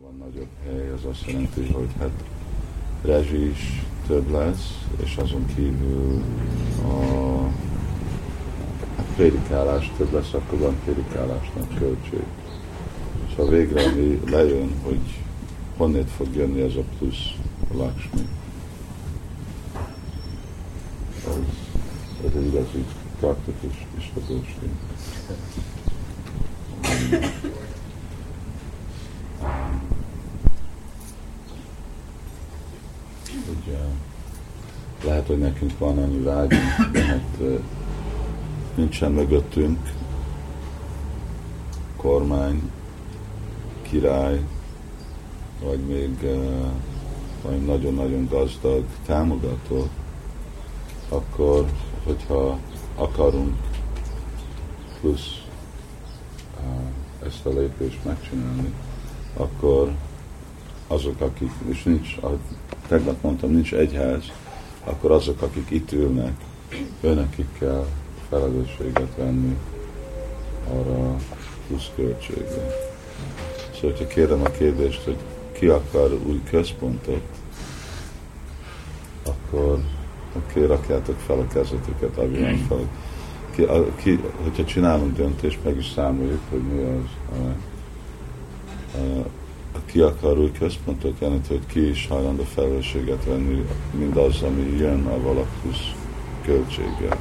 van nagyobb hely, az azt jelenti, hogy hát rezsi is több lesz, és azon kívül a prédikálás több lesz, akkor van prédikálásnak költség. És ha végre ami lejön, hogy honnét fog jönni ez a plusz Lakshmi, ez egy igazi praktikus istadóség. Lehet, hogy nekünk van annyi vágyunk, de hát nincsen mögöttünk kormány, király, vagy még nagyon-nagyon gazdag támogató, akkor, hogyha akarunk plusz ezt a lépést megcsinálni, akkor azok, akik, és nincs, ahogy tegnap mondtam, nincs egyház, akkor azok, akik itt ülnek, őnekik kell felelősséget venni arra plusz költségre. Szóval, hogyha kérdem a kérdést, hogy ki akar új központot, akkor rakjátok fel a kezeteket, avian fel. Hogyha csinálunk döntést, meg is számoljuk, hogy mi az, ki akar új központot, jelenti, hogy ki is hajlandó felelősséget venni mindaz, ami jön a valakusz költséggel.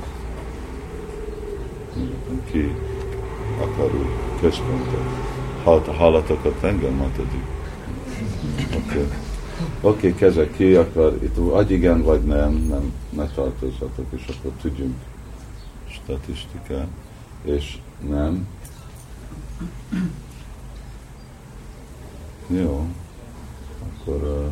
Ki akar új központot. Hallatokat engem, Matadik? Oké, kezek, ki akar, itt vagy igen, vagy nem, ne tartozzatok, és akkor tudjunk statisztikát, és nem. Jó, akkor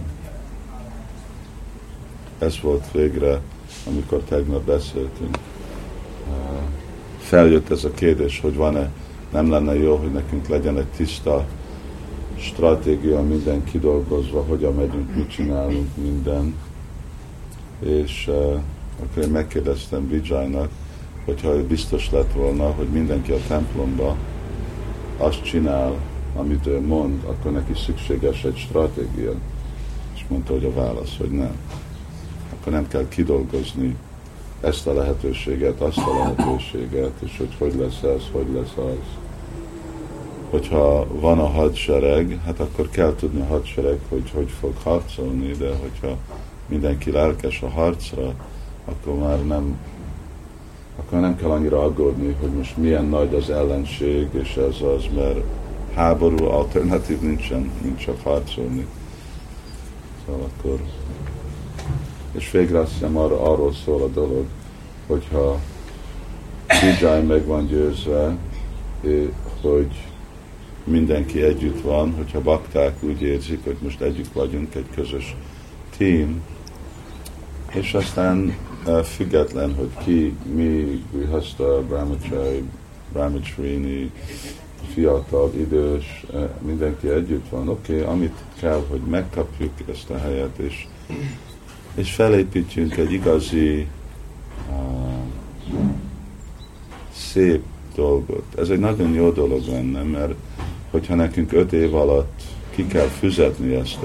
ez volt végre, amikor tegnap beszéltünk. Feljött ez a kérdés, hogy van-e, nem lenne jó, hogy nekünk legyen egy tiszta stratégia, minden kidolgozva, hogyan megyünk, mit csinálunk, minden. És akkor én megkérdeztem Vijaynak, hogyha ő biztos lett volna, hogy mindenki a templomba azt csinál, amit ő mond, akkor neki szükséges egy stratégia. És mondta, hogy a válasz, hogy nem. Akkor nem kell kidolgozni ezt a lehetőséget, azt a lehetőséget, és hogy lesz ez, hogy lesz az. Hogyha van a hadsereg, hát akkor kell tudni a hadsereg, hogy fog harcolni, de hogyha mindenki lelkes a harcra, akkor már nem kell annyira aggódni, hogy most milyen nagy az ellenség, és ez az, mert háború alternatív nincsen, nincs csak harcolni. Szóval akkor... És végre azt hiszem arról szól a dolog, hogyha Vijay meg van győzve, hogy mindenki együtt van, hogyha bakták úgy érzik, hogy most együtt vagyunk, egy közös team, és aztán független, hogy ki, mi, Grihasta, Brahmachari, Brahmacharini, fiatal, idős, mindenki együtt van. Oké, amit kell, hogy megkapjuk ezt a helyet, és felépítjünk egy igazi szép dolgot. Ez egy nagyon jó dolog lenne, mert hogyha nekünk 5 év alatt ki kell fizetni ezt,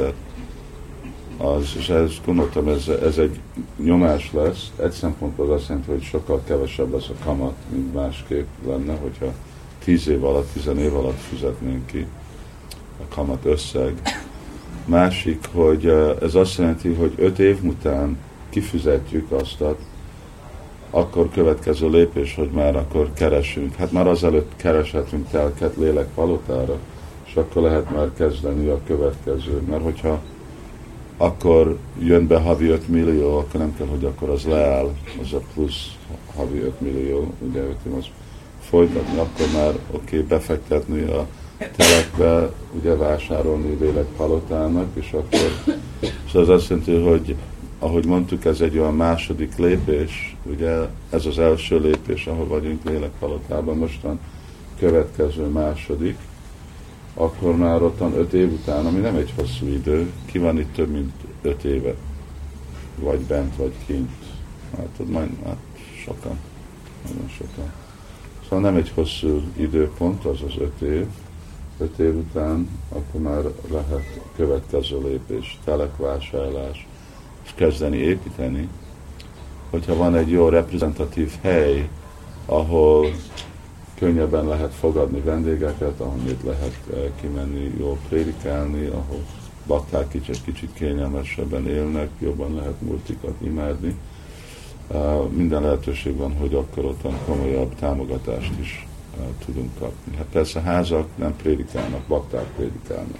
és ezt gondoltam, ez egy nyomás lesz. Egy szempontból azt jelenti, hogy sokkal kevesebb lesz a kamat, mint másképp lenne, hogyha 10 év alatt, 10 év alatt fizetnénk ki a kamat összeg. Másik, hogy ez azt jelenti, hogy 5 év után kifizetjük azt, akkor következő lépés, hogy már akkor keresünk. Hát már azelőtt kereshetünk telket lélekpalotára, és akkor lehet már kezdeni a következő. Mert hogyha akkor jön be havi 5 millió, akkor nem kell, hogy akkor az leáll, az a plusz havi 5 millió, ugye az folytatni, akkor már befektetni a telekbe, ugye vásárolni lélekpalotának, és akkor szóval az azt jelenti, hogy ahogy mondtuk, ez egy olyan második lépés, ugye ez az első lépés, ahol vagyunk lélekpalotában, mostan következő második, akkor már ottan 5 év után, ami nem egy hosszú idő, ki van itt több mint 5 éve, vagy bent, vagy kint. Hát sokan, nagyon sokan. Szóval nem egy hosszú időpont, az az 5 év, 5 év után, akkor már lehet következő lépés, telekvásárlás, és kezdeni építeni. Hogyha van egy jó reprezentatív hely, ahol könnyebben lehet fogadni vendégeket, ahonnét lehet kimenni, jól prédikálni, ahol bakták kicsit kényelmesebben élnek, jobban lehet multikat imádni. Minden lehetőség van, hogy akkor ottan komolyabb támogatást is tudunk kapni. Hát persze házak nem prédikálnak, bakták prédikálnak.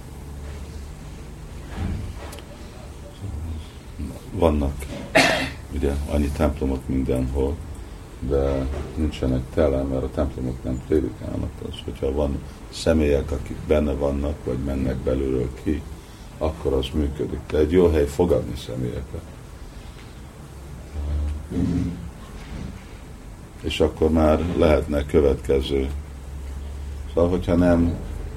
Vannak ugye annyi templomok mindenhol, de nincsenek tele, mert a templomok nem prédikálnak. Az, hogyha van személyek, akik benne vannak, vagy mennek belülről ki, akkor az működik. De egy jó hely fogadni személyeket. És akkor már lehetne következő. Szóval, hogyha nem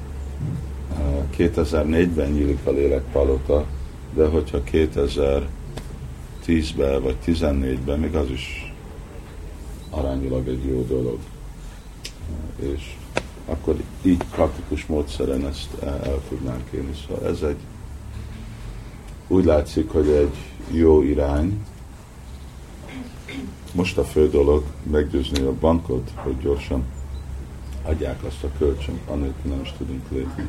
2004-ben nyílik a lélekpalota, de hogyha 2010-ben vagy 2014-ben, még az is arányilag egy jó dolog. És akkor így praktikus módszeren ezt el tudnánk élni. Szóval ez egy, úgy látszik, hogy egy jó irány. Most a fő dolog meggyőzni a bankot, hogy gyorsan adják azt a kölcsönt, anélkül nem is tudunk lépni.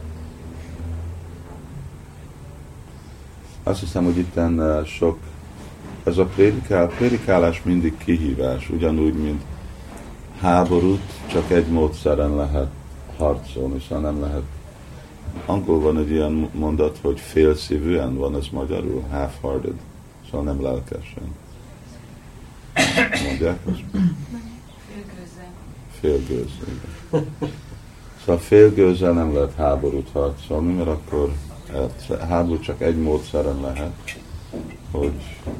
Azt hiszem, hogy itten sok, ez a prédikálás mindig kihívás, ugyanúgy, mint háborút, csak egy módszeren lehet harcolni, szóval nem lehet. Angolul van egy ilyen mondat, hogy félszívűen, van ez magyarul, half-hearted, szóval nem lelkesen. Mondják azt? Félgőzzel. Szóval félgőzzel nem lehet háborút harcolni, mert akkor háború csak egy módszeren lehet, hogy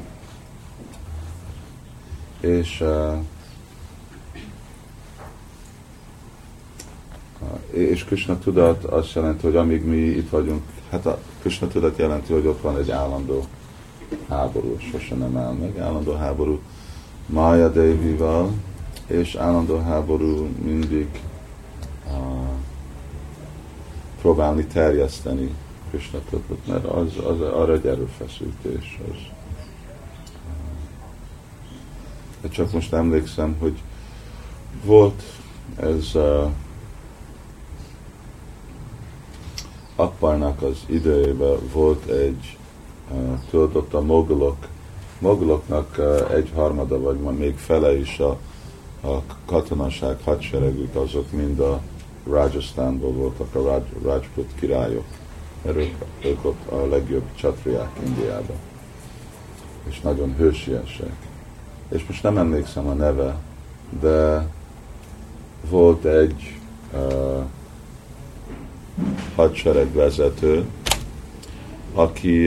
és Krishna tudat azt jelenti, hogy amíg mi itt vagyunk, hát a Krishna tudat jelenti, hogy ott van egy állandó háború, sose nem áll meg, állandó háború Maya Devival, és állandó háború mindig próbálni terjeszteni Krishna tudatot, mert az arra egy erőfeszítés. De csak most emlékszem, hogy volt ez Akbarnak az idejében volt egy, tudod, ott a moguloknak egyharmada, vagy még fele is a katonaság hadseregük, azok mind a Rajasztánból voltak, a Rajput királyok, mert ők ott a legjobb csatriák Indiában, és nagyon hősiesek. És most nem emlékszem a neve, de volt egy hadseregvezető, aki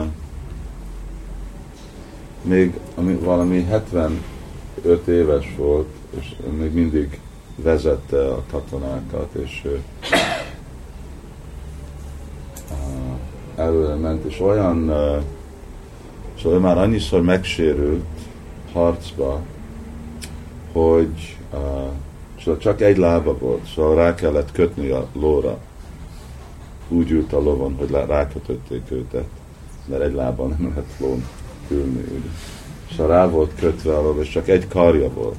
még valami 75 éves volt, és még mindig vezette a katonákat, és előre ment, és olyan, szóval ő már annyiszor megsérült harcba, hogy szóval csak egy lába volt, szóval rá kellett kötni a lóra. Úgy ült a lovon, hogy rákötötték őt, mert egy lábban nem lehet lón ülni. Ugye. Szóval rá volt kötve a lov, és csak egy karja volt.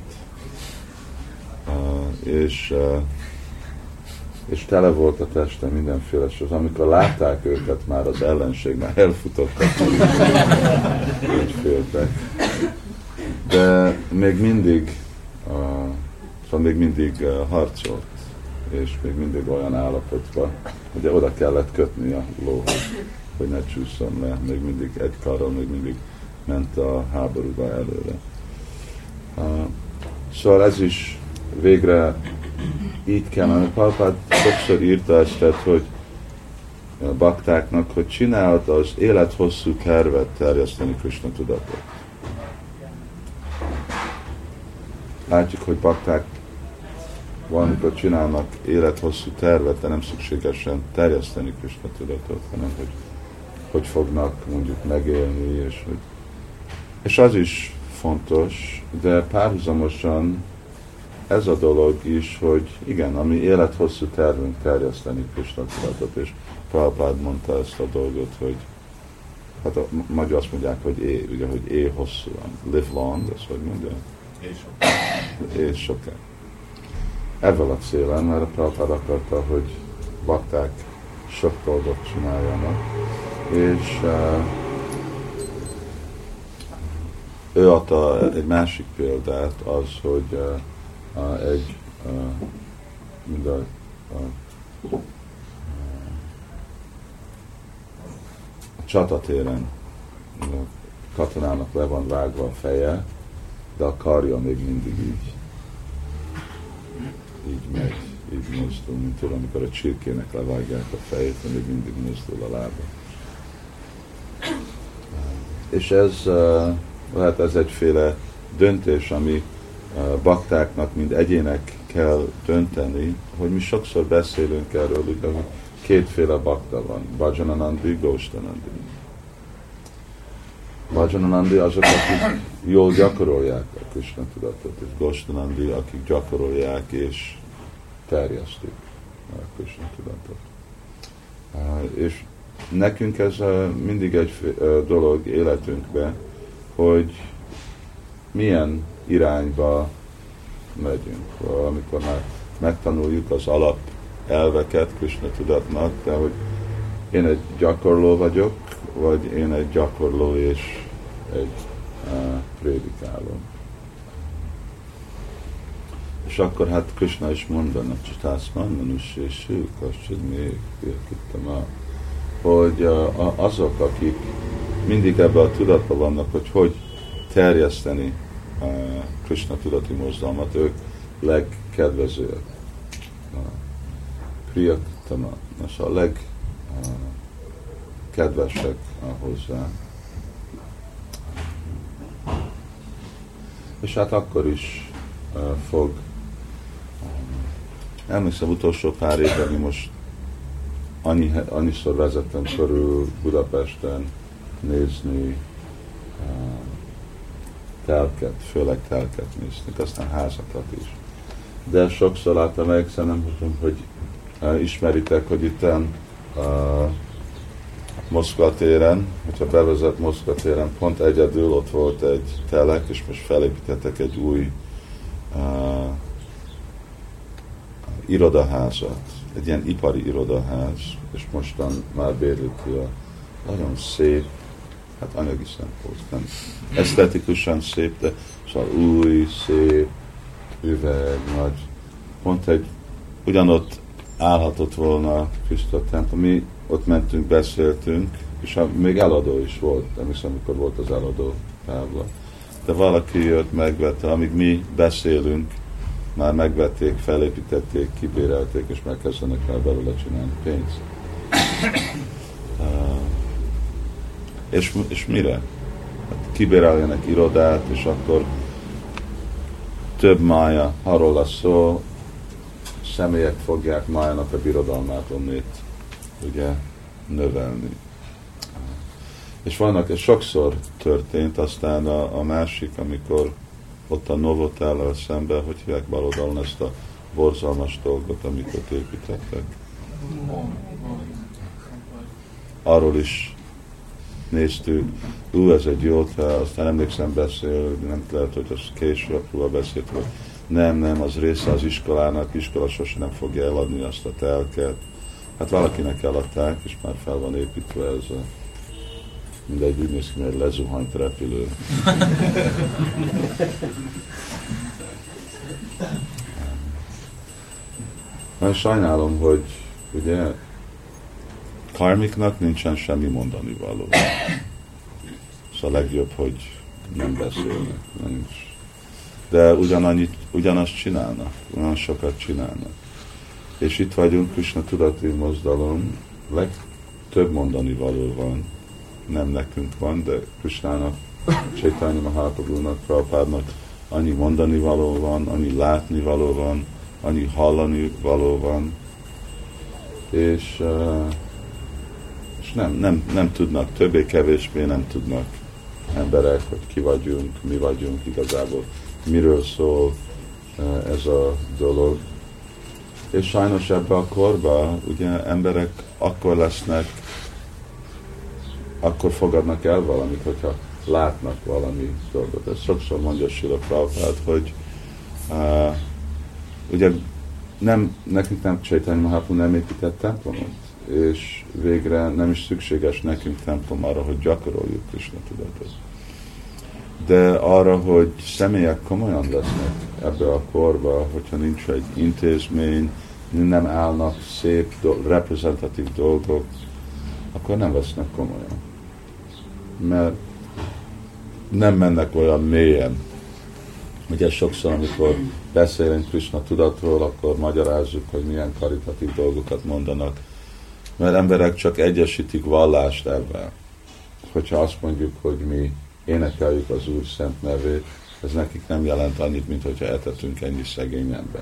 És tele volt a teste mindenféle, és amikor látták őket, már az ellenség már elfutottak, úgy féltek. De még mindig, szóval még mindig harcolt, és még mindig olyan állapotban, hogy oda kellett kötni a lóhoz, hogy ne csúszson le, még mindig egy karral, még mindig ment a háborúba előre. Szóval ez is végre így kell, mert Prabhupád sokszor írta ezt, hogy a baktáknak, hogy csináld az élet hosszú tervet terjeszteni Krishna tudatot. Látjuk, hogy bakták valamikor csinálnak élethosszú tervet, de nem szükségesen terjeszteni Krishna tudatot, hanem hogy fognak mondjuk megélni, és az is fontos, de párhuzamosan ez a dolog is, hogy igen, ami élethosszú tervünk terjeszteni Krishna tudatot, és Prabhupád mondta ezt a dolgot, hogy hát a magyar azt mondják, hogy ugye, hogy hosszúan, live long, ezt hogy mondja? És soká. Ebből a célán, mert a Prabhupád akarta, hogy bakták sok dolgot csináljanak, és ő adta egy másik példát, az, hogy mind a csatatéren a katonának le van vágva a feje, de a karja még mindig így megy, így mozdul, mint tudom, amikor a csirkének levágják a fejét, de még mindig mozdul a lába. És ez lehet ez egyféle döntés, ami baktáknak, mint egyének kell dönteni, hogy mi sokszor beszélünk erről, ugye, hogy kétféle bakta van, Bhajananandi, Ghostanandi. Bhajananandi azok, akik jól gyakorolják a Krishna tudatot, és Ghostanandi, akik gyakorolják és terjesztik a Krishna tudatot. És nekünk ez mindig egy dolog életünkben, hogy milyen irányba megyünk. Amikor már megtanuljuk az alap elveket Krishna tudatnak, de hogy én egy gyakorló vagyok, vagy én egy gyakorló és egy prédikáló. És akkor hát Krishna is mondana, hogy azok, akik mindig ebben a tudatban vannak, hogy terjeszteni Krishna tudati mozdalmat, ők legkedvezőek. Priyatama, a legkedvesek hozzá. És hát akkor is fog, emlékszem utolsó pár évben, mi most annyiszor vezettem körül Budapesten nézni telket, főleg telket nézni, aztán házakat is. De sokszor láttam, nem tudom, hogy ismeritek, hogy itt Moszkva téren, hogyha bevezet Moszkva téren, pont egyedül ott volt egy telek, és most felépítettek egy új irodaházat, egy ilyen ipari irodaház, és mostan már bérlik ki a nagyon szép, hát anyagi szempont, nem esztetikusan szép, de szóval új, szép, üveg, nagy, pont egy, ugyanott állhatott volna Krishna templom, mi ott mentünk, beszéltünk, és még eladó is volt, nem hiszem, amikor volt az eladó tábla. De valaki jött, megvette, amíg mi beszélünk, már megvették, felépítették, kibérelték, és megkezdenek el belőle csinálni pénzt. És mire? Hát kibéreljenek irodát, és akkor több mája, arról lesz szó, személyek fogják májának a birodalmát onnét ugye növelni. És vannak, ez sokszor történt, aztán a másik, amikor ott a Novotállal szemben, hogy hívják baloldalon ezt a borzalmas dolgot, amit ott építettek. Arról is néztük, ez egy jó, aztán emlékszem beszél, nem lehet, hogy az később beszélt, hogy nem, az része az iskolának, iskola sosem nem fogja eladni azt a telket. Hát valakinek eladták, és már fel van építve ez a mindegy, úgy néz ki, mert lezuhant repülő. Nagyon sajnálom, hogy ugye karmiknak nincsen semmi mondani való. Szóval legjobb, hogy nem beszélnek. Nincs. De ugyanazt csinálnak, olyan sokat csinálnak. És itt vagyunk, Krishna tudati mozdalom, legtöbb mondani való van. Nem nekünk van, de Krishnának, Chaitanya Mahaprabhunak, Prabhupádnak annyi mondani való van, annyi látni való van, annyi hallani való van, és nem tudnak, többé-kevésbé nem tudnak emberek, hogy ki vagyunk, mi vagyunk igazából, miről szól ez a dolog. És sajnos ebbe a korba ugye emberek akkor lesznek, akkor fogadnak el valamit, hogyha látnak valami dolgot. Ez sokszor mondja Srila Prabhupád, hogy ugye nekünk nem Chaitanya Mahaprabhu nem épített templomot, és végre nem is szükséges nekünk templom arra, hogy gyakoroljuk Krishna tudatot. De arra, hogy személyek komolyan lesznek ebbe a korba, hogyha nincs egy intézmény, nem állnak szép, reprezentatív dolgok, akkor nem vesznek komolyan. Mert nem mennek olyan mélyen. Ugye sokszor, amikor beszélünk Krishna tudatról, akkor magyarázzuk, hogy milyen karitatív dolgokat mondanak. Mert emberek csak egyesítik vallást ebben. Hogyha azt mondjuk, hogy mi énekeljük az Úr szent nevét, ez nekik nem jelent annyit, mint hogyha etetünk ennyi szegény ember.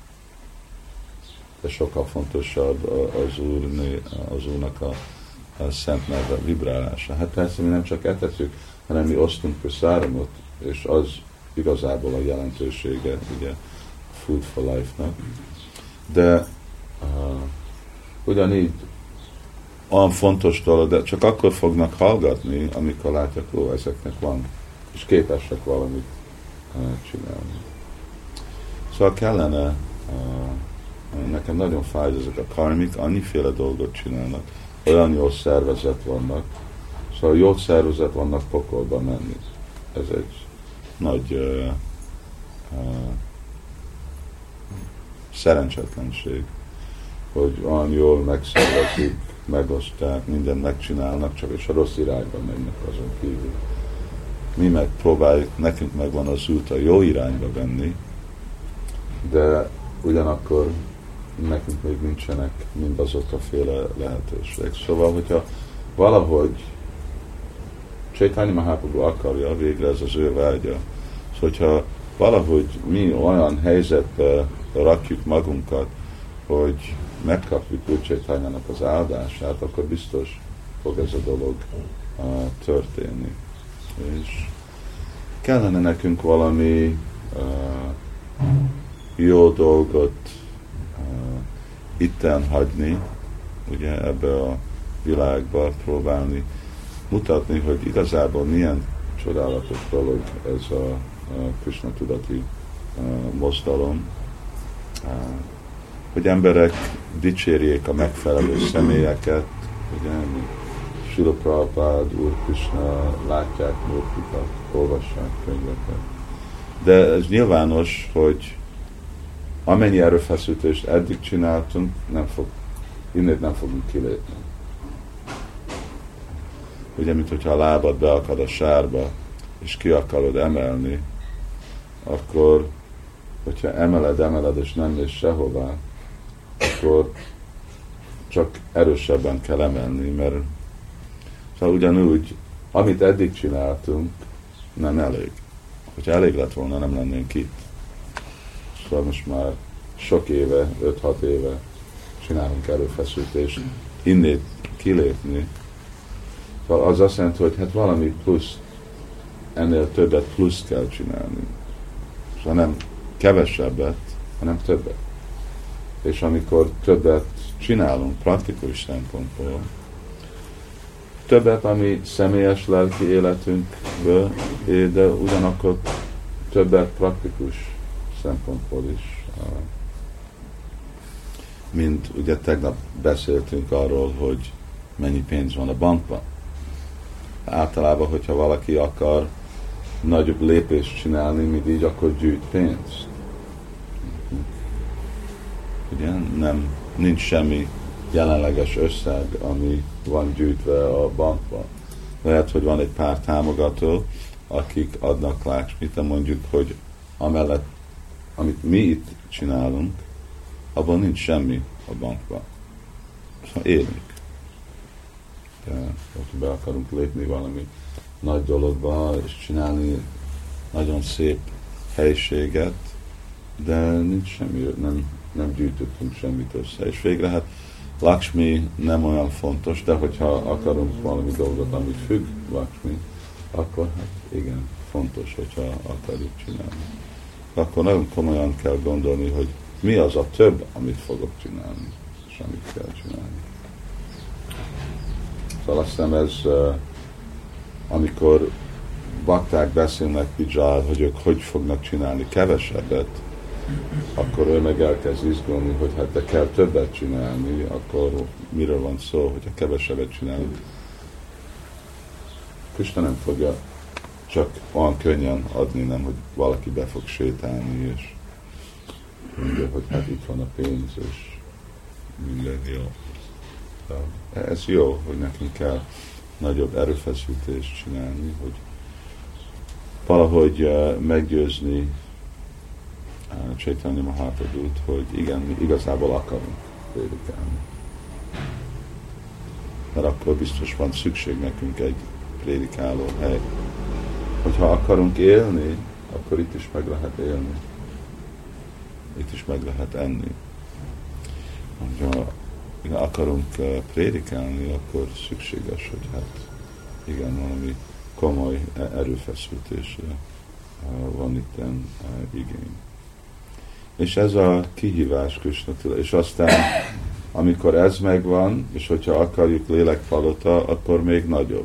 De sokkal fontosabb az Úrnak a szent neve vibrálása. Hát persze mi nem csak etetjük, hanem mi osztunk praszáramot, és az igazából a jelentősége, ugye, Food for Life-nak. De ugyanígy olyan fontos dolog, de csak akkor fognak hallgatni, amikor látják, ó, ezeknek van, és képesek valamit csinálni. Szóval kellene, nekem nagyon fáj, ezek a karmik annyiféle dolgot csinálnak, olyan jó szervezet vannak, szóval jó szervezet vannak pokolba menni. Ez egy nagy szerencsetlenség, hogy olyan jól megszervezik, megosztják, mindent megcsinálnak, csak és a rossz irányba mennek azon kívül. Mi megpróbáljuk, nekünk megvan az út a jó irányba venni, de ugyanakkor nekünk még nincsenek mindazok a féle lehetőségek. Szóval, hogyha valahogy Chaitanya Mahaprabhu akarja, végre ez az ő vágya, szóval, hogyha valahogy mi olyan helyzetbe rakjuk magunkat, hogy megkapjuk Úr Chaitanyának az áldását, akkor biztos fog ez a dolog történni. És kellene nekünk valami jó dolgot itten hagyni, ugye ebbe a világba próbálni mutatni, hogy igazából milyen csodálatos dolog ez a Krishna tudati mozdalom, hogy emberek dicsérjék a megfelelő személyeket, ugye, Srila Prabhupád, Úr Krishna, látják múltikat, olvassák könyveket. De ez nyilvános, hogy amennyi erőfeszítést eddig csináltunk, innét nem fogunk kilépni. Ugye, mint hogyha a lábad beakad a sárba, és ki akarod emelni, akkor, hogyha emeled, és nem mész sehová, akkor csak erősebben kell emelni, mert szóval ugyanúgy, amit eddig csináltunk, nem elég. Hogyha elég lett volna, nem lennénk itt. Szóval most már sok éve, 5-6 éve csinálunk erőfeszítést, innét kilépni. Szóval az azt jelenti, hogy hát valami plusz, ennél többet plusz kell csinálni. Szóval nem kevesebbet, hanem többet. És amikor többet csinálunk praktikus szempontból, többet, ami személyes lelki életünkből, de ugyanakkor többet praktikus szempontból is. Mint ugye tegnap beszéltünk arról, hogy mennyi pénz van a bankban. Általában, hogyha valaki akar nagyobb lépést csinálni, mint így, akkor gyűjt pénzt. Ugye nincs semmi jelenleges összeg, ami van gyűjtve a bankban. Lehet, hogy van egy pár támogató, akik adnak láksmit, de mondjuk, hogy amellett, amit mi itt csinálunk, abban nincs semmi a bankban. Szóval élünk. De hogyha be akarunk lépni valami nagy dologba, és csinálni nagyon szép helyiséget, de nincs semmi, nem gyűjtöttünk semmit össze. És végre hát Lakshmi nem olyan fontos, de hogyha akarunk valami dolgot, amit függ Lakshmi, akkor hát igen, fontos, hogyha akarjuk csinálni. akkor nagyon komolyan kell gondolni, hogy mi az a több, amit fogok csinálni, és amit kell csinálni. Szóval azt hiszem ez, amikor bakták beszélnek Vijay, hogy ők hogy fognak csinálni kevesebbet, akkor ő meg elkezd izgulni, hogy hát de kell többet csinálni, akkor miről van szó, hogyha kevesebbet csinálunk. Krishna nem fogja csak olyan könnyen adni, nem, hogy valaki be fog sétálni, és mondja, hogy hát itt van a pénz, és minden jó. De ez jó, hogy nekünk kell nagyobb erőfeszítést csinálni, hogy valahogy meggyőzni Chaitanya Mahaprabhut, hogy igen, mi igazából akarunk prédikálni. Mert akkor biztos van szükség nekünk egy prédikáló hely. Hogyha akarunk élni, akkor itt is meg lehet élni. Itt is meg lehet enni. Ha akarunk prédikálni, akkor szükséges, hogy hát igen, valami komoly erőfeszítésre van itt igény. És ez a kihívás Krishnától. És aztán, amikor ez megvan, és hogyha akarjuk lélekpalota, akkor még nagyobb.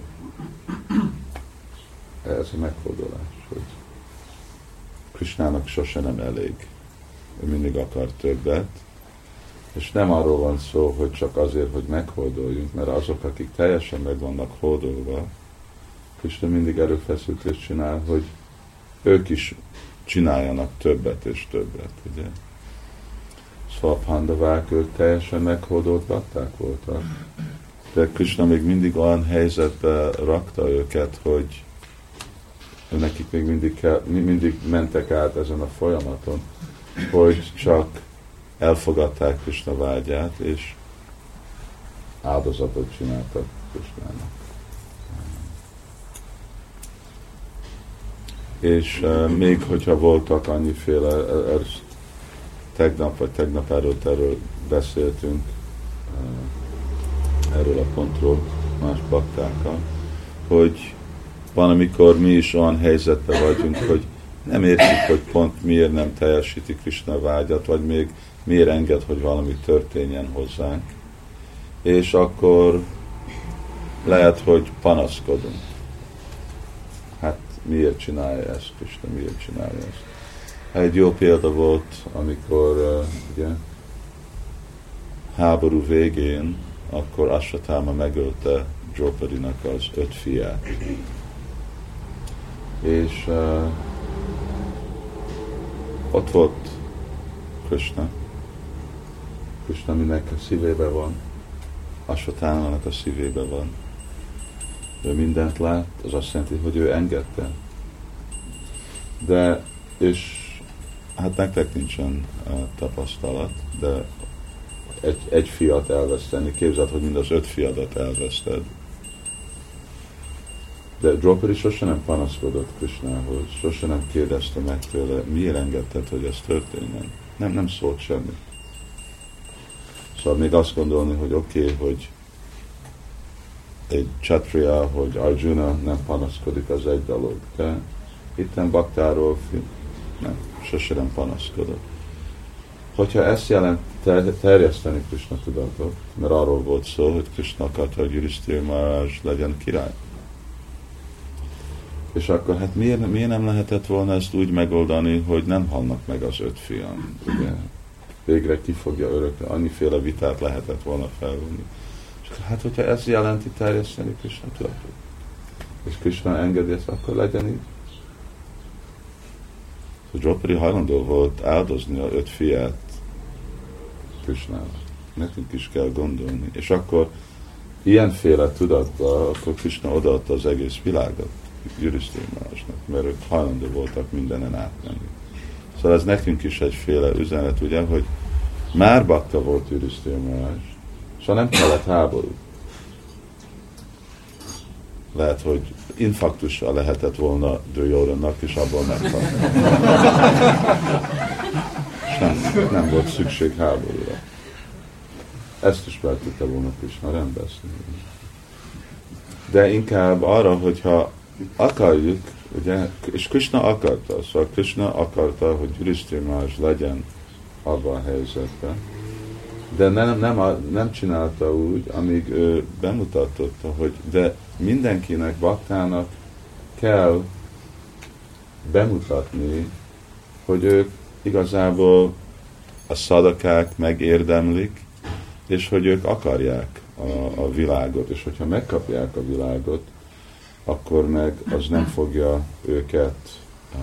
Ez a meghódolás, hogy Krishnának sose nem elég. Ő mindig akar többet, és nem arról van szó, hogy csak azért, hogy meghódoljunk, mert azok, akik teljesen meg vannak hódolva, Krishna mindig erőfeszítést csinál, hogy ők is csináljanak többet és többet, ugye? Szóval Pandavák, ők teljesen meghódolt bakták voltak, de Krishna még mindig olyan helyzetbe rakta őket, hogy nekik még mindig mentek át ezen a folyamaton, hogy csak elfogadták Krishna vágyát, és áldozatot csináltak Krishnának. És még hogyha voltak annyiféle, tegnap vagy tegnap előtt erről beszéltünk, erről a pontról más baktákkal, hogy van, amikor mi is olyan helyzetben vagyunk, hogy nem értjük, hogy pont miért nem teljesíti Krishna vágyat, vagy még miért enged, hogy valami történjen hozzánk. És akkor lehet, hogy panaszkodunk. Hát miért csinálja ezt, Krishna, miért csinálja ezt? Egy jó példa volt, amikor ugye, háború végén, akkor Ashwatthama megölte Draupadinak az 5 fiát. És ott volt Krishna. Krishna mindenki a szívében van. Ashwatthamanak a szívében van. Ő mindent lát, az azt jelenti, hogy ő engedte. De, és hát nektek nincsen tapasztalat, de egy fiat elveszteni, képzeld, hogy mind az 5 fiadat elveszted. De Draupadi sose nem panaszkodott Krishnához, sose nem kérdezte meg tőle, miért engedted, hogy ez történjen. Nem szólt semmi. Szóval még azt gondolni, hogy oké, hogy egy Kshatriya, hogy Arjuna nem panaszkodik, az egy dolog, de itten baktáról nem, sose nem panaszkodott. Hogyha ezt jelent terjeszteni Krishna tudatot, mert arról volt szó, hogy Krishna akarta, hogy Yudhishthira Maharaj legyen király. És akkor hát miért nem lehetett volna ezt úgy megoldani, hogy nem halnak meg az 5 fiam? Ugye? Végre ki fogja örökre, annyiféle vitát lehetett volna felvenni. És hát, hogyha ez jelenti terjeszteni Krishna tudatot, és Krishna engedi ezt, akkor legyen így. So Draupadi hajlandó volt áldozni a 5 fiát Krishnának. Nekünk is kell gondolni. És akkor ilyenféle tudatba, akkor Krishna odaadta az egész világot Yudhishthira Maharajnak, mert ők hajlandó voltak mindenen átmenni. Szóval ez nekünk is egyféle üzenet, ugye, hogy már bakta volt Yudhishthira Maharaj, szóval nem kellett háború. Lehet, hogy infarktussal lehetett volna Duryodhannak, és abból meghalni. És nem volt szükség háborúra. Ezt is fel tudta volna Krishna rendezni. De inkább arra, hogyha akarjuk, ugye, és Krishna akarta, szóval Krishna akarta, hogy Yudhishthira Maharaj legyen abban a helyzetben, de nem csinálta úgy, amíg ő bemutatta, hogy de mindenkinek, baktának kell bemutatni, hogy ők igazából a szadakák megérdemlik, és hogy ők akarják a világot, és hogyha megkapják a világot, akkor meg az nem fogja őket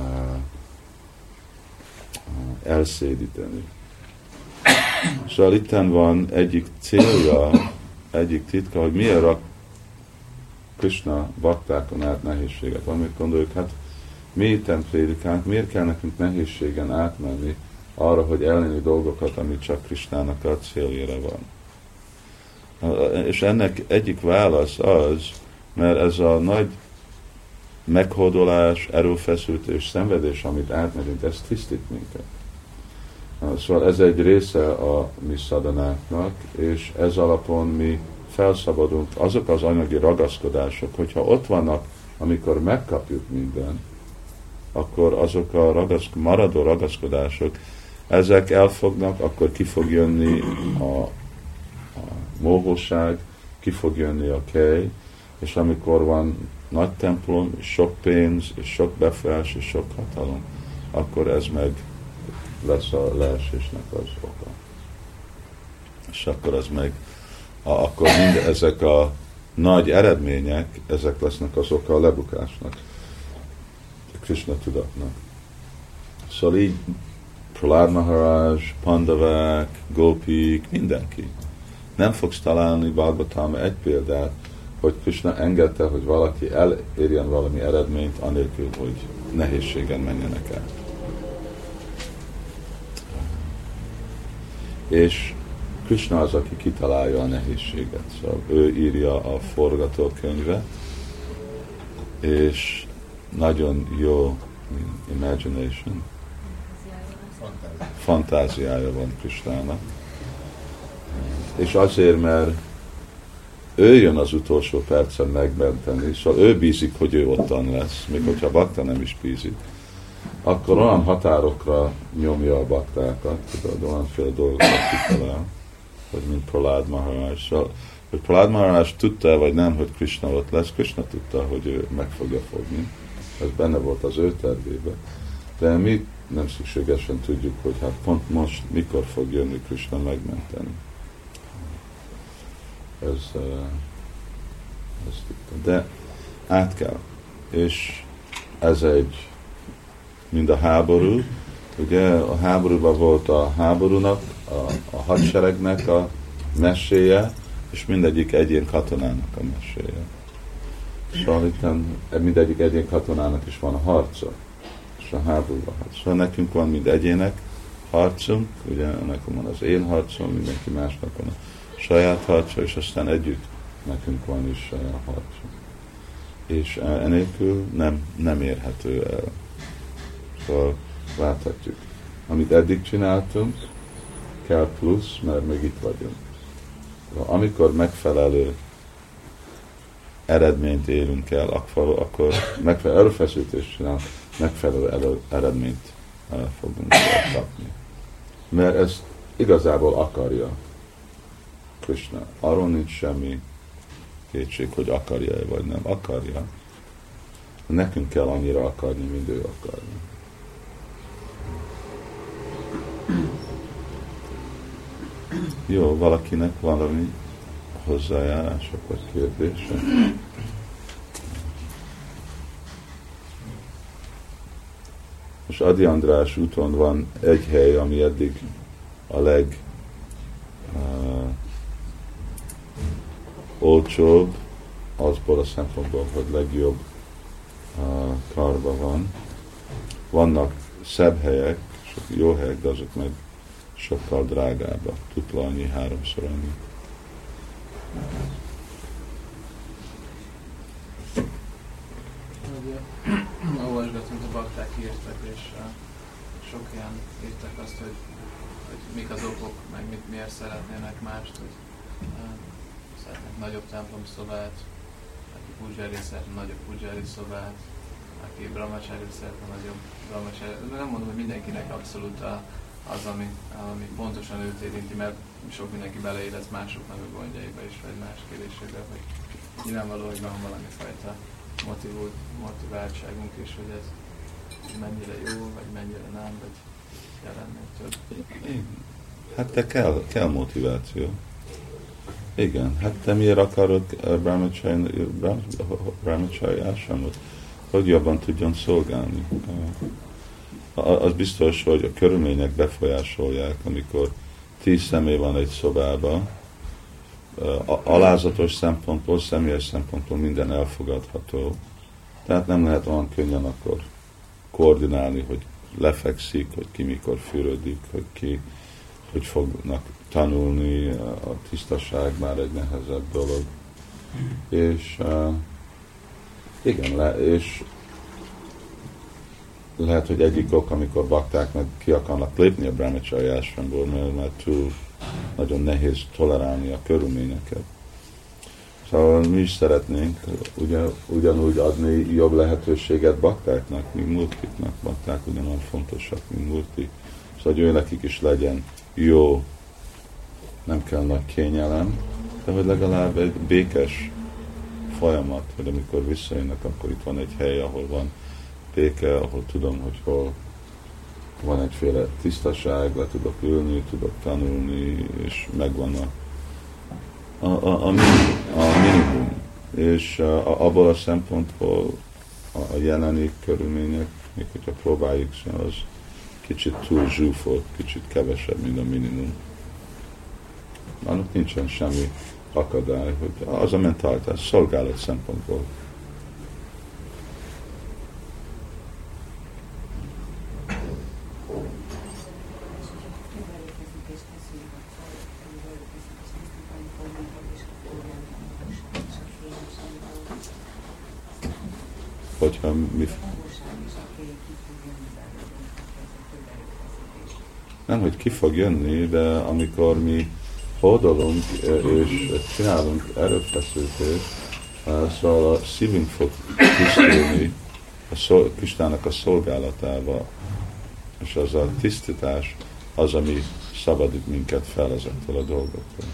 elszédíteni. Szóval itten van egyik célja, egyik titka, hogy miért rak Krishna baktákon át nehézséget. Amit gondoljuk, hát mi itten prédikálunk, miért kell nekünk nehézségen átmenni arra, hogy elérni dolgokat, amit csak Krishnának a céljére van. És ennek egyik válasz az, mert ez a nagy meghódolás, erőfeszítés, szenvedés, amit átmegyünk, ez tisztít minket. Szóval ez egy része a mi szadanáknak, és ez alapon mi felszabadulunk. Azok az anyagi ragaszkodások, hogyha ott vannak, amikor megkapjuk mindent, akkor azok a maradó ragaszkodások, ezek elfognak, akkor ki fog jönni a mohóság, ki fog jönni a kej, és amikor van nagy templom, és sok pénz, és sok befolyás, és sok hatalom, akkor ez meg lesz a leesésnek az oka. És akkor az meg, akkor mind ezek a nagy eredmények, ezek lesznek az oka a lebukásnak, a Krishna tudatnak. Szóval így Prahlad Maharaj, Pandavák, Gopik, mindenki. Nem fogsz találni Bhagavatamban egy példát, hogy Krishna engedte, hogy valaki elérjen valami eredményt, anélkül, hogy nehézségen menjenek el. És Krishna az, aki kitalálja a nehézséget. Szóval ő írja a forgatókönyvet, és nagyon jó imagination, fantáziája van Krishnának. És azért, mert ő jön az utolsó percen megmenteni, szóval ő bízik, hogy ő ottan lesz, még hogyha a bakta nem is bízik, akkor olyan határokra nyomja a baktákat, tudod, olyanféle dolgokat kitalál, hogy mint Prahlad Maharaj. Szóval, hogy Prahlad Maharaj tudta, vagy nem, hogy Krishna ott lesz, Krishna tudta, hogy ő meg fogja fogni. Ez benne volt az ő tervében. De mi nem szükségesen tudjuk, hogy hát pont most mikor fog jönni Krishna megmenteni. De át kell. És ez egy, mind a háború, ugye a háborúban volt a háborúnak, a hadseregnek a meséje, és mindegyik egyén katonának a meséje. Szóval itt mindegyik egyén katonának is van a harca, és a háborúban harca. Szóval nekünk van mind egyének harcunk, ugye nekem van az én harcom, mindenki másnak van a saját harca, és aztán együtt nekünk van is a harcunk. És enélkül nem érhető el. Szóval láthatjuk. Amit eddig csináltunk, kell plusz, mert még itt vagyunk. Amikor megfelelő eredményt érünk el, akkor megfelelő erőfeszítést csinál, megfelelő eredményt fogunk kapni. Mert ezt igazából akarja Krishna. Arról nincs semmi kétség, hogy akarja-e vagy nem. Akarja. Nekünk kell annyira akarni, mint ő akarja. Jó, valakinek valami hozzájárások vagy kérdése? És Adi András úton van egy hely, ami eddig a olcsóbb, azból a szempontból, hogy legjobb karba van. Vannak szebb helyek, sok jó helyek, de azok meg sokkal drágábbak. Dupla annyi, 3-szor annyi. Olvasgatunk a bakták írtak, és sok ilyen írtak azt, hogy mik az okok, meg miért szeretnének mást, hogy szeretnék nagyobb templomszobát, aki pujjári szeretne nagyobb pujjári szobát, aki brahmacsári szeretne nagyobb brahmacsári. Nem mondom, hogy mindenkinek abszolút az, ami pontosan őt érinti, mert sok mindenki beleérez másoknak a gondjaiba is, vagy más kérdésekbe, hogy nyilvánvaló, hogy van valami fajta motiváltságunk is, hogy ez mennyire jó, vagy mennyire nem, vagy jelennél több. Hát te kell motiváció. Igen, hát te miért akarod brahmacsári ásámot? Hogy jobban tudjon szolgálni. Az biztos, hogy a körülmények befolyásolják, amikor 10 személy van egy szobában, alázatos szempontból, személyes szempontból minden elfogadható. Tehát nem lehet olyan könnyen akkor koordinálni, hogy lefekszik, hogy ki mikor fürödik, hogy fognak tanulni, a tisztaság már egy nehezebb dolog. És igen, és lehet, hogy egyik ok, amikor bakták meg ki akarnak lépni a brahmacsári ásramból, mert túl nagyon nehéz tolerálni a körülményeket. Szóval mi is szeretnénk ugyanúgy adni jobb lehetőséget baktáknak, mint multiknak. Bakták ugyanolyan fontosak, mint multik. Szóval, hogy ő nekik is legyen jó, nem kell nagy kényelem, de hogy legalább egy békes folyamat, hogy amikor visszajönnek, akkor itt van egy hely, ahol van béke, ahol tudom, hogy hol van egyféle tisztaság, le tudok ülni, tudok tanulni, és megvan a minimum. És abból a szempontból a jeleni körülmények, még hogyha próbáljuk, az kicsit túl zsúfolt, kicsit kevesebb, mint a minimum. Annak nincsen semmi akadály, hogy az a mentalitás szolgálat szempontból. Hogyha mi... Nem, hogy ki fog jönni, de amikor mi hódolunk és csinálunk erőfeszítést, szóval a szívünk fog tisztulni a Krisnának a szolgálatába, és az a tisztítás az, ami szabadít minket fel ezektől a dolgoktól.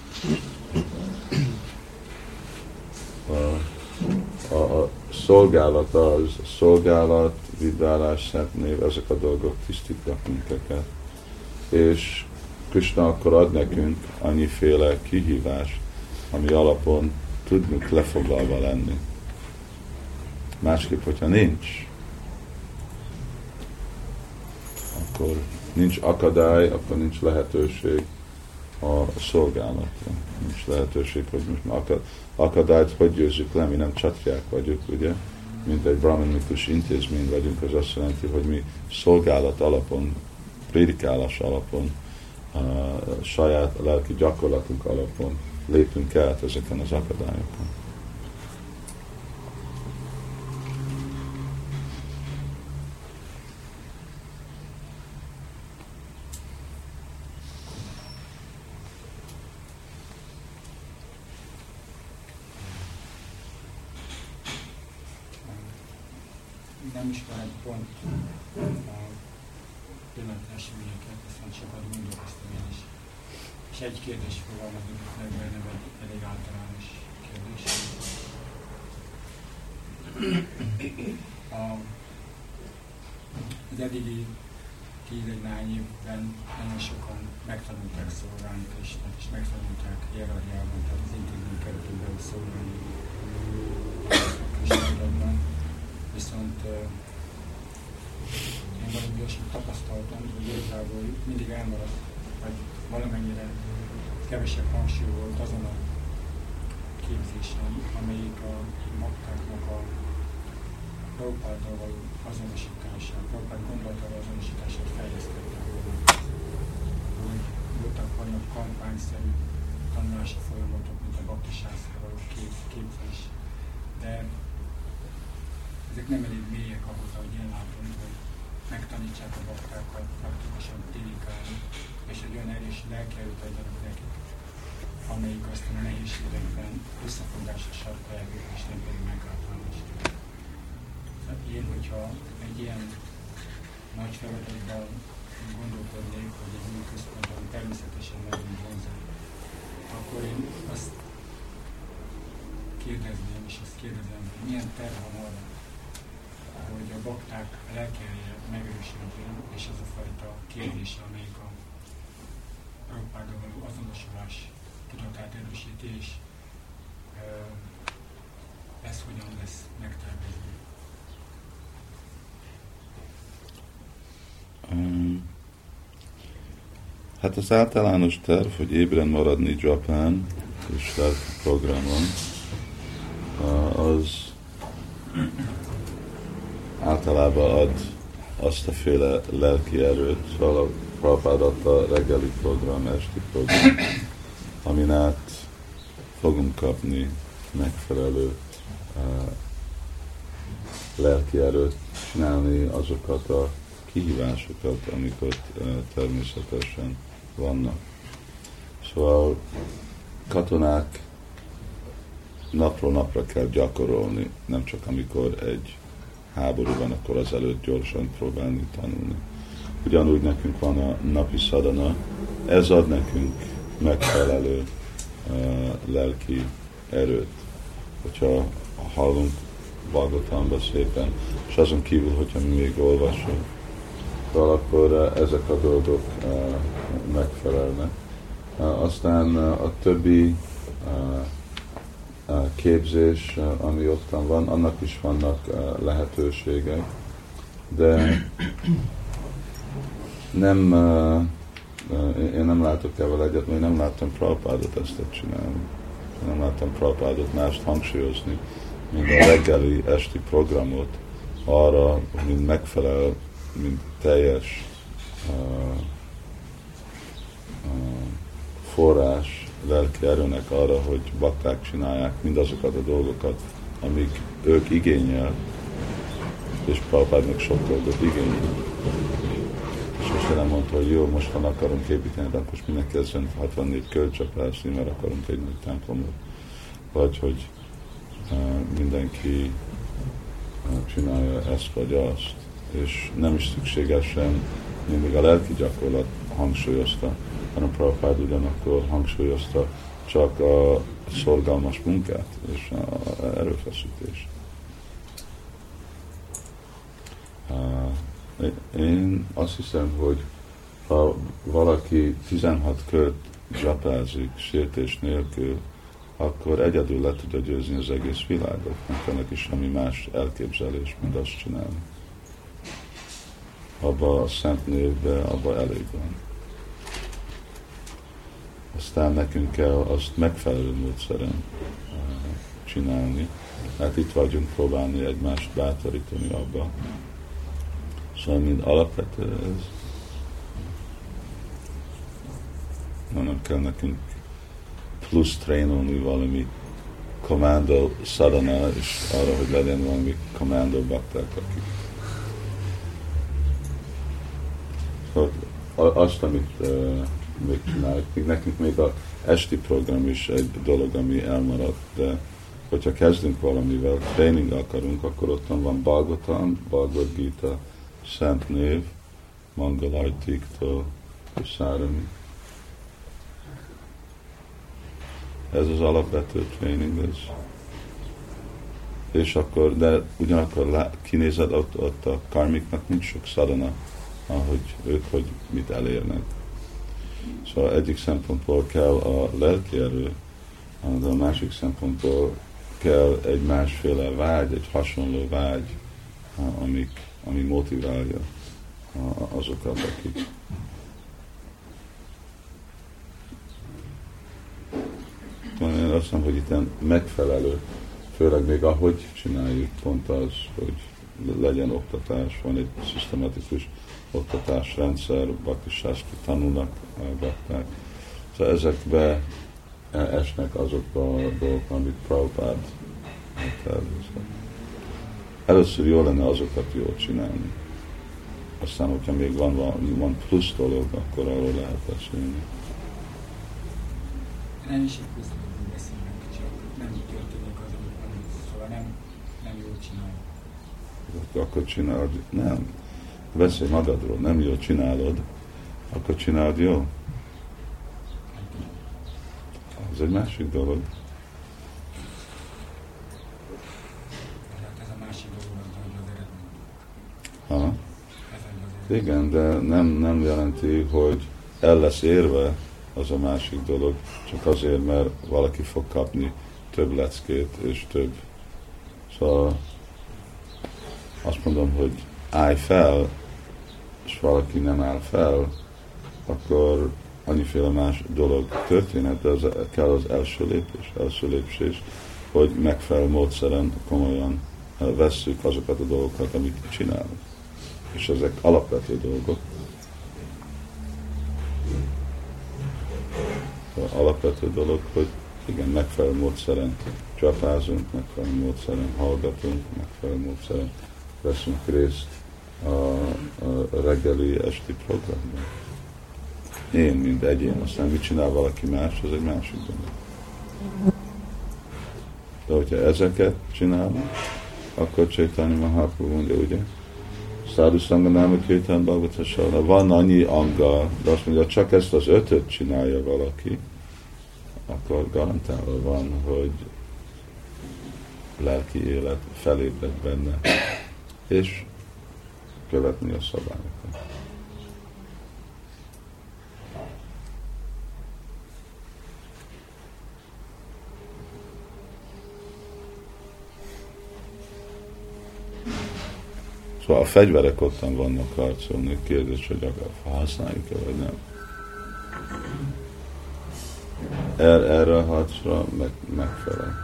A szolgálat az, a szolgálat, vidálás, szentnév, ezek a dolgok tisztítanak minket. És Krishna akkor ad nekünk annyiféle kihívás, ami alapon tudunk lefoglalva lenni. Másképp, hogyha nincs, akkor nincs akadály, akkor nincs lehetőség a szolgálatra. Nincs lehetőség, hogy most akadályt hogy győzzük le, mi nem csatriák vagyunk, ugye? Mint egy brahmanikus intézmény vagyunk, az azt jelenti, hogy mi szolgálat alapon, prédikálás alapon, saját lelki gyakorlatunk alapon lépünk át ezeken az akadályokon. Nem is van egy pont a pillanatnyi eseményeket, aztán sokat gondolkoztam én is. És egy kérdés fogalmazott meg, mert nem egy elég általános kérdés. Az eddigi 10-9 évben nagyon sokan megtanulták szolgálni Krisnát, és megtanulták hierarchiában, tehát az intézmény keretében szolgálni Krisnában. Viszont én valami olyasmit tapasztaltam, hogy igazából mindig elmaradt, vagy valamennyire kevesebb hangsúly volt azon a képzésen, amelyik a baktáknak a Prabhupáddal való azonosítását, Prabhupád gondolatával azonosítását fejlesztette volna. Hogy voltak vannak kampányszerű tanulási folyamatok, mint a Bhakti Sásztra való képzés, de ezek nem elég mélyek ahhoz, ahogy én látom, hogy megtanítsák a baktákat praktikusan dedikálni, és egy olyan erős lelkierőt adjanak nekik, amelyik aztán a nehézségekben összefogásra sarkalják őket, és nem pedig megáltalánosítják. Én, hogyha hogyha egy ilyen nagy feladatban gondolkodnék, hogy egy új központban természetesen nagyon vonzó, akkor én azt kérdezném, és azt kérdezem, hogy milyen terhe van, hogy a bakták lelkelje megerősödjön, és az a fajta kérdés, amelyik a Prabhupáddal való azonosulás tudatát erősíti, és ez hogyan lesz megtervezve? Hát az általános terv, hogy ébren maradni Japán és lelki programon, az általában ad azt a féle lelki erőt, szóval a Prabhupád adta a reggeli program, esti program, amin át fogunk kapni megfelelő lelki erőt, csinálni azokat a kihívásokat, amik ott természetesen vannak. Szóval katonák napról napra kell gyakorolni, nem csak amikor egy háború van, akkor azelőtt gyorsan próbálni tanulni. Ugyanúgy nekünk van a napi szadana, ez ad nekünk megfelelő lelki erőt. Hogyha hallunk Bhagavatamban szépen, és azon kívül, hogyha mi még olvasunk, akkor ezek a dolgok megfelelnek. Aztán a többi képzés, ami ottan van, annak is vannak lehetőségek, de nem, én nem látok ebben egyet, mert én nem láttam Prabhupádot ezt csinálni. Nem láttam Prabhupádot mást hangsúlyozni, mint a reggeli, esti programot arra, mint megfelel, mint teljes forrás lelki erőnek arra, hogy bakták csinálják mindazokat a dolgokat, amik ők igényel, és Prabhupádnak sok dolgot igényel. És most nem mondta, hogy jó, mostan akarunk építeni, de most mindenki kezdjen 64 kölcsapászni, mert akarunk egy nagy templomot. Vagy hogy mindenki csinálja ezt vagy azt. És nem is szükségesen mindig a lelki gyakorlat hangsúlyozta, hanem Prabhupád ugyanakkor hangsúlyozta csak a szorgalmas munkát és az erőfeszítést. Én azt hiszem, hogy ha valaki 16 kört japázik sértés nélkül, akkor egyedül le tudja győzni az egész világot. Nem kell neki semmi más elképzelés, mint azt csinálni. Abba a szent névben, abba elég van. Aztán nekünk kell azt megfelelő módszeren csinálni. Hát itt vagyunk próbálni egymást bátorítani abba. Szóval mind alapvető ez. Nem kell nekünk plusz trénolni valami commando sadhana, és arra, hogy legyen valami commando bakták, akik azt, amit még csináljuk. Nekünk még az esti program is egy dolog, ami elmaradt, de hogyha kezdünk valamivel, tréning akarunk, akkor ottan van Bhagavatam, Bhagavad Gita, Szent Név, Mangalartiktól, és Szárami. Ez az alapvető tréning, ez. És akkor, de ugyanakkor kinézed, ott a karmiknak nincs sok sadhana, ahogy ők, hogy mit elérnek. Szóval egyik szempontból kell a lelki erő, de a másik szempontból kell egy másféle vágy, egy hasonló vágy, ami motiválja azokat, akik én azt hiszem, hogy itt megfelelő, főleg még ahogy csináljuk, pont az, hogy legyen oktatás, van egy szisztematikus oktatásrendszer, Bhakti Sástri tanulnak, bakták. Szóval ezekbe esnek azokba a dolgok, amit Prabhupád tervezett. Először jó lenne azokat jól csinálni. Aztán, hogyha még van plusz dolog, akkor arról lehet beszélni. Nem is egy plusz dologról beszélnek, csak nem történik az, amit szóval nem jól csináljuk. akkor csinálod. Nem. Beszélj magadról, nem jól csinálod, akkor csináld jól. Ez egy másik dolog. Ez a másik dolog, az eredmény. Ha? Igen, de nem jelenti, hogy el lesz érve az a másik dolog, csak azért, mert valaki fog kapni több leckét és több. Szóval azt mondom, hogy állj fel, és valaki nem áll fel, akkor annyiféle más dolog történhet, de az kell az első lépés, hogy megfelelő módszeren komolyan vesszük azokat a dolgokat, amit csinálunk. És ezek alapvető dolgok. Alapvető dolog, hogy igen, megfelelő módszeren csapázunk, megfelelő módszeren hallgatunk, megfelelő módszeren veszünk részt a reggeli, esti programban. Én, mint egyén, aztán mit csinál valaki más, az egy másik dolog. De hogyha ezeket csinálunk, akkor Chaitanya Mahaprabhu mondja, ugye? Sadhu Sangha Kirtan Bhagavatasara, van annyi anga, de azt mondja, csak ezt az 5-öt csinálja valaki, akkor garantálva van, hogy lelki élet felébred benne, és követni a szabályokat. Szóval a fegyverek ottan vannak harcolni, kérdés, hogy akar használjuk-e, vagy nem. Erre a harcra megfelel.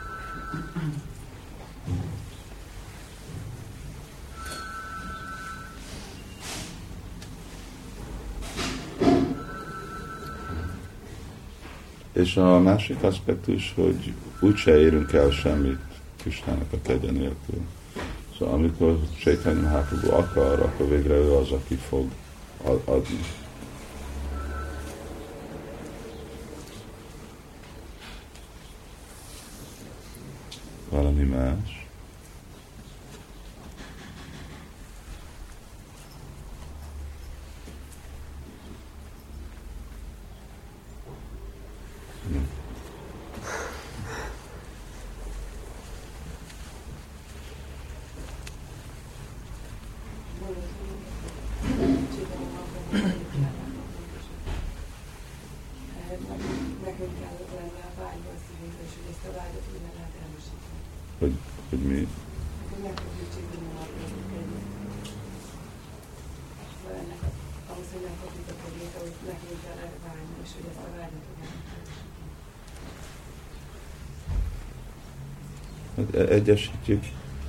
És a másik aspektus, hogy úgyse érünk el semmit Krisnának a kegye nélkül. Szóval amikor Chaitanya Mahaprabhu akar, akkor végre ő az, aki fog adni. Valami más? Hogy mi? Hát egyesítjük.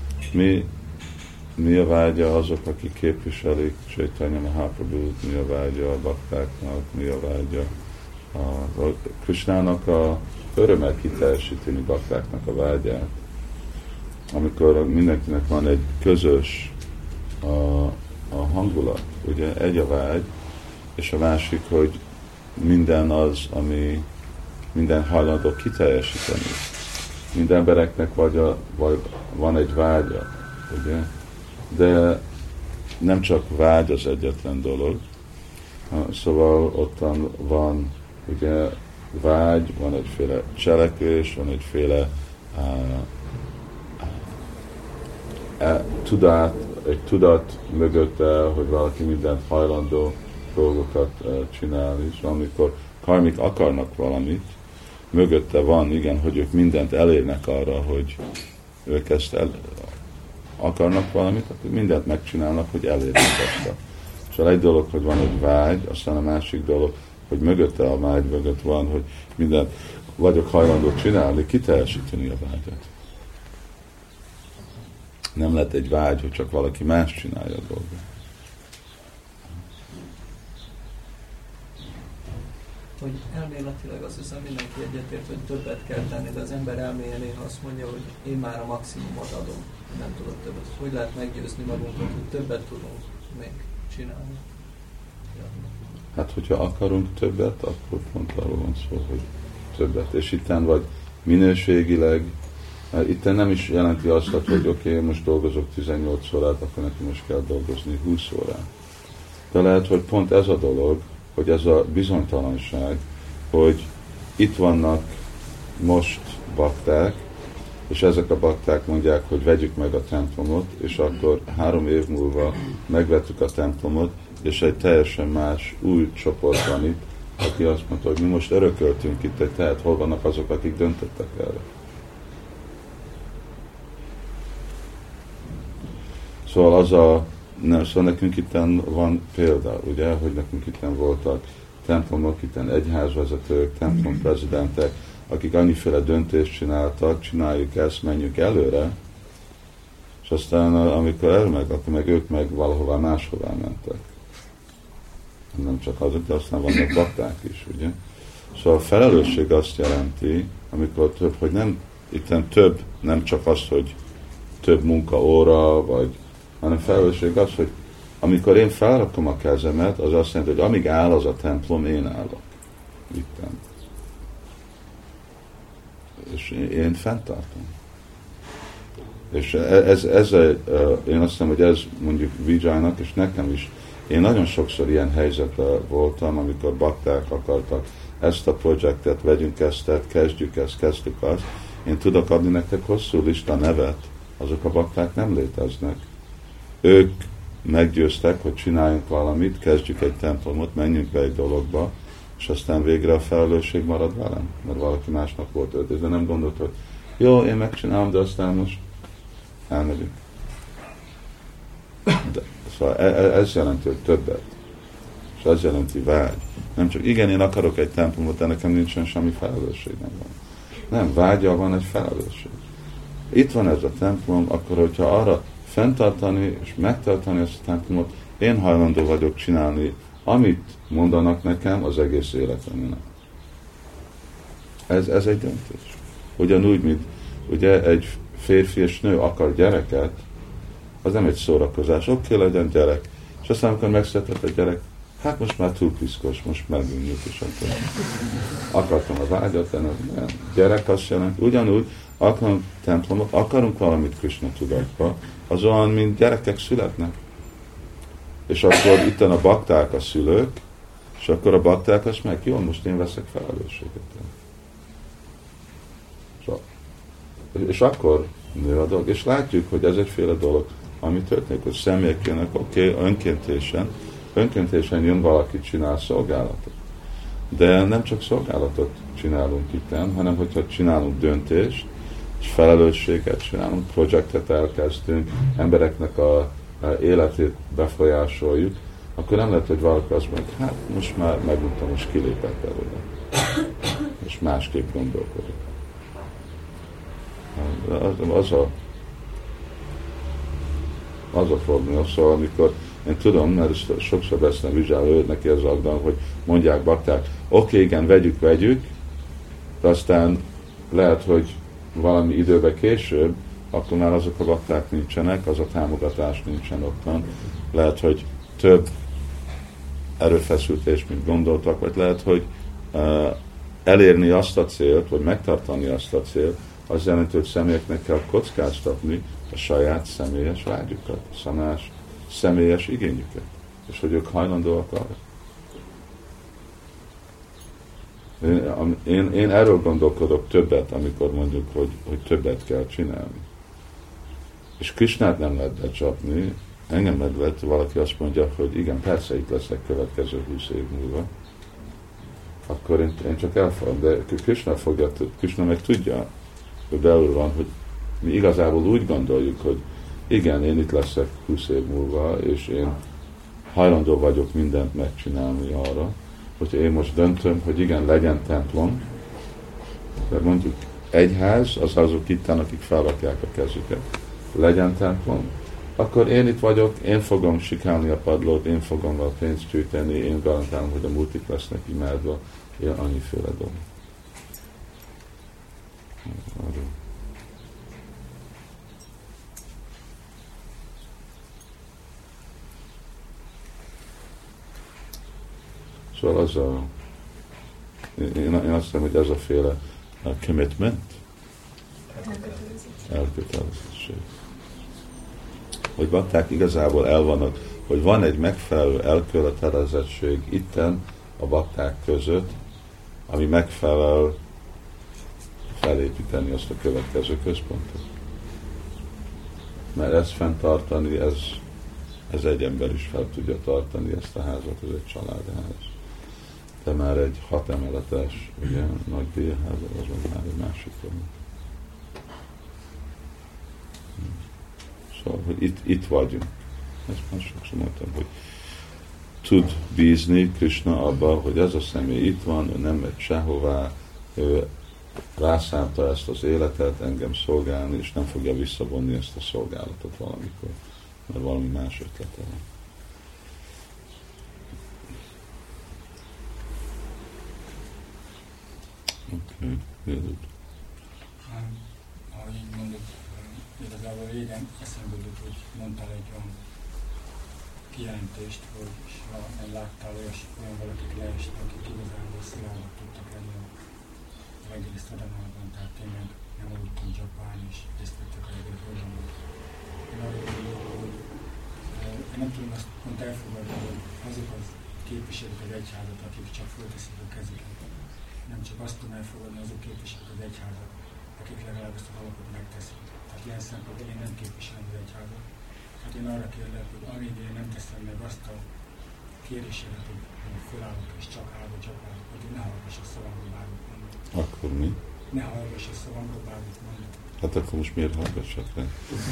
Mi a vágya azok, akik képviselik Chaitanya Mahaprabhut, mi a vágya a baktáknak, mi a vágya a Krisnának a örömmel kiteljesíteni baktáknak a vágyát. Amikor mindenkinek van egy közös a hangulat, ugye egy a vágy, és a másik, hogy minden az, ami minden hajlandó kiteljesíteni. Minden embereknek vagy van egy vágya, ugye? De nem csak vágy az egyetlen dolog, szóval ottan van ugye vágy, van egyféle cselekvés, van egyféle egy tudat mögötte, hogy valaki mindent hajlandó dolgokat csinálni, és amikor karmik akarnak valamit, mögötte van, igen, hogy ők mindent elérnek arra, hogy ők ezt akarnak valamit, akkor mindent megcsinálnak, hogy elérnek ezt. Szóval egy dolog, hogy van egy vágy, aztán a másik dolog, hogy mögötte a vágy mögött van, hogy mindent vagyok hajlandó csinálni, kiteljesíteni a vágyat. Nem lett egy vágy, hogy csak valaki más csinálja a dolgot. Hogy elméletileg azt hiszem mindenki egyetért, hogy többet kell tenni, de az ember elméje néha azt mondja, hogy én már a maximumot adom, nem tudok többet. Hogy lehet meggyőzni magunkat, hogy többet tudunk még csinálni? Hát, hogyha akarunk többet, akkor pont arról van szó, hogy többet. És itten vagy minőségileg, Itt nem is jelenti azt, hogy oké, most dolgozok 18 órát, akkor neki most kell dolgozni 20 órát. De lehet, hogy pont ez a dolog, hogy ez a bizonytalanság, hogy itt vannak most bakták, és ezek a bakták mondják, hogy vegyük meg a templomot, és akkor 3 év múlva megvettük a templomot, és egy teljesen más új csoport van itt, aki azt mondta, hogy mi most örököltünk itt egy tehet, hol vannak azok, akik döntöttek erre. Szóval szóval nekünk itt van példa, ugye, hogy nekünk itt voltak templomok, itt egyházvezetők, templomprezidentek, akik annyiféle döntést csináltak, csináljuk ezt, menjünk előre, és aztán amikor elmegy, akkor meg ők meg valahová máshová mentek. Nem csak azok, de aztán vannak bakták is, ugye. Szóval a felelősség azt jelenti, amikor több, hogy nem, itten több, nem csak az, hogy több munkaóra, hanem felelősség az, hogy amikor én felrakom a kezemet, az azt jelenti, hogy amíg áll az a templom, én állok. Itten. És én fenntartom. És én azt hiszem, hogy ez mondjuk Vijaynak, és nekem is, én nagyon sokszor ilyen helyzetben voltam, amikor bakták akartak ezt a projektet, vegyünk ezt, kezdjük azt. Én tudok adni nektek hosszú lista nevet, azok a bakták nem léteznek. Ők meggyőztek, hogy csináljunk valamit, kezdjük egy templomot, menjünk be egy dologba, és aztán végre a felelősség marad velem, mert valaki másnak volt öt, de nem gondolt, hogy jó, én megcsinálom, de aztán most elmegyünk. De, szóval ez jelenti, hogy többet. És ez jelenti vágy. Nem csak, igen, én akarok egy templomot, de nekem nincsen semmi felelősségem van. Nem, vágyal van egy felelősség. Itt van ez a templom, akkor hogyha arra fenntartani és megtartani ezt a templomot, én hajlandó vagyok csinálni, amit mondanak nekem az egész életemben. Ez egy döntés. Ugyanúgy, mint ugye egy férfi és nő akar gyereket, az nem egy szórakozás. Oké, legyen gyerek. És aztán, amikor megszületett a gyerek, hát most már túl piszkos, most megünjük, és akkor akartam a vágyat, de nem. Gyerek azt jelenti, ugyanúgy akarunk templomot, akarunk valamit Krishna tudatba, az olyan, mint gyerekek születnek. És akkor itt a bakták a szülők, és akkor a bakták azt meg, jó, most én veszek felelősséget. És akkor nő a dolog. És látjuk, hogy ez egyféle dolog, ami történik, hogy személyek jönnek, oké, önkéntesen jön valaki, csinál szolgálatot. De nem csak szolgálatot csinálunk itt, hanem hogyha csinálunk döntést, és felelősséget csinálunk, projektet elkezdünk, embereknek a életét befolyásoljuk, akkor nem lehet, hogy valaki azt mondja, hát most már megmondtam, most kilépek belőle. És másképp gondolkodik. Az a probléma, szóval amikor én tudom, mert sokszor beszélem Vizsáló, neki az aggodalom, hogy mondják bakták, oké, igen, vegyük, de aztán lehet, hogy valami időben később, akkor már azok a bakták nincsenek, az a támogatás nincsen ottan. Lehet, hogy több erőfeszítés, mint gondoltak, vagy lehet, hogy elérni azt a célt, vagy megtartani azt a célt, az jelenti, hogy személyeknek kell kockáztatni a saját személyes vágyukat, személyes igényüket, és hogy ők hajlandóak arra. Én erről gondolkodok többet, amikor mondjuk, hogy többet kell csinálni. És Krishnát nem lehet becsapni, engem meg lehet, valaki azt mondja, hogy igen, persze itt leszek következő 20 év múlva, akkor én csak elfogom, de Krishna meg tudja, hogy belül van, hogy mi igazából úgy gondoljuk, hogy igen, én itt leszek 20 év múlva, és én hajlandó vagyok mindent megcsinálni arra, hogyha én most döntöm, hogy igen, legyen templom, de mondjuk egyház, az azok itt, akik felrakják a kezüket, legyen templom, akkor én itt vagyok, én fogom sikálni a padlót, én fogom a pénzt gyűjteni, én garantálom, hogy a multik lesznek imádva, ilyen annyiféle dolog. Szóval én azt hiszem, hogy ez a féle commitment, elkötelezettség. Hogy bakták igazából elvannak, hogy van egy megfelelő elkötelezettség itten a bakták között, ami megfelel felépíteni azt a következő központot. Mert ezt fenntartani, ez egy ember is fel tudja tartani ezt a házat, ez egy családház. De már egy 6 emeletes, ugye, nagy bérház, az már egy másik dolog. Szóval, hogy itt vagyunk. Ezt már sokszor mondtam, hogy tud bízni Krishna abba, hogy ez a személy itt van, ő nem megy sehová, ő rászánta ezt az életet engem szolgálni, és nem fogja visszavonni ezt a szolgálatot valamikor, mert valami más ötlete van. Oké, Jézus. Ahogy így mondod, igazából régen eszembe jutott, hogy mondtál egy olyan kijelentést, hogy ha nem láttál olyan valakit leesni, akik igazából szilárdak tudtak lenni a reggeli szadonában, tehát tényleg nem aludtunk Japán, és részt vettek a reggeli programban. Én arra gondolok, hogy én nem tudom azt pont elfogadni, hogy azok az képviselők az egyházat, akik csak fölteszik a kezüket. Nem csak azt tudom elfogadni, azok képviselők az egyházat, akik legalább ezt a dolgot megteszik. Tehát ilyen szempontból én nem képviselem az egyházat. Hát én arra kérlek, hogy amíg én nem teszem meg azt a kérésedet, hogy fölállok és csak állok, hogy ne hallgass a szavamra bármit mondok. Akkor mi? Ne hallgass a szavamra bármit mondok. Hát akkor most miért hallgassak rá?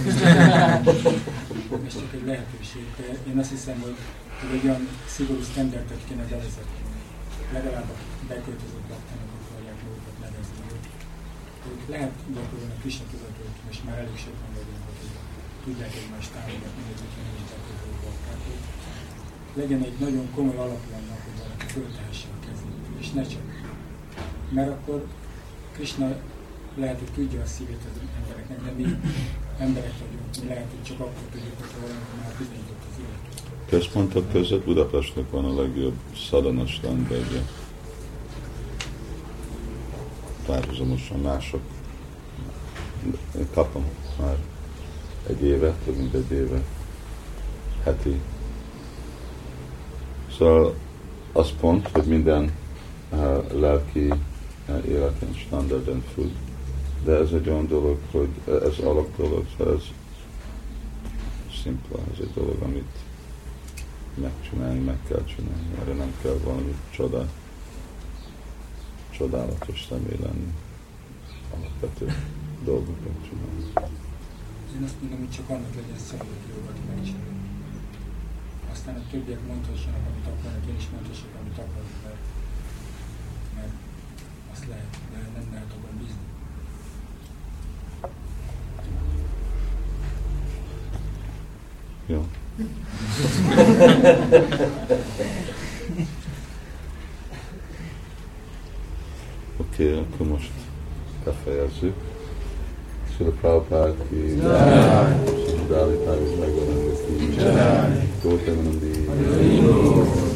Ez csak egy lehetőség, de én azt hiszem, hogy egy olyan szigorú sztendertet kéne bevezetni. Legalább a beköltözött baktának akarják magukat nevezni. Hogy lehet gyakorolni a Krishna tudatot, most már elég sokan vagyunk, hogy tudják egymást támogatni, hogyha nem is gyakoroló bakták. Legyen egy nagyon komoly alapja annak, hogy valaki föltehesse a kezét, és ne csak. Mert akkor Krishna lehet, hogy tudja a szívét az embereknek, de mi emberek vagyunk, mi lehet, hogy csak akkor tudjuk, hogyha valamikor már bizonyított az élet. Központok között Budapestnek van a legjobb szadana strandbegye. Párhuzamosan mások. Én kapom már egy éve, több mint egy éve, heti. Szóval az pont, hogy minden lelki életen standarden függ. De ez egy olyan dolog, hogy ez alap dolog, szóval ez szimpla, ez egy dolog, amit megcsinálni, meg kell csinálni. Erre nem kell valami csodálatos személy lenni. Alapvető dolgokat csinálni. Én azt mondom, hogy csak annak legyen szabad, hogy jogat megcsinálni. Aztán a többiek mondhassanak, amit akarnak, én is mondhassak, amit akarok, mert azt lehet, de nem lehet abban bízni. Jó. Oké, akkor most befejezzük. Srila Prabhupád ki jai, Srila Dálitár is megvan, ki jai, Gautam Nandi.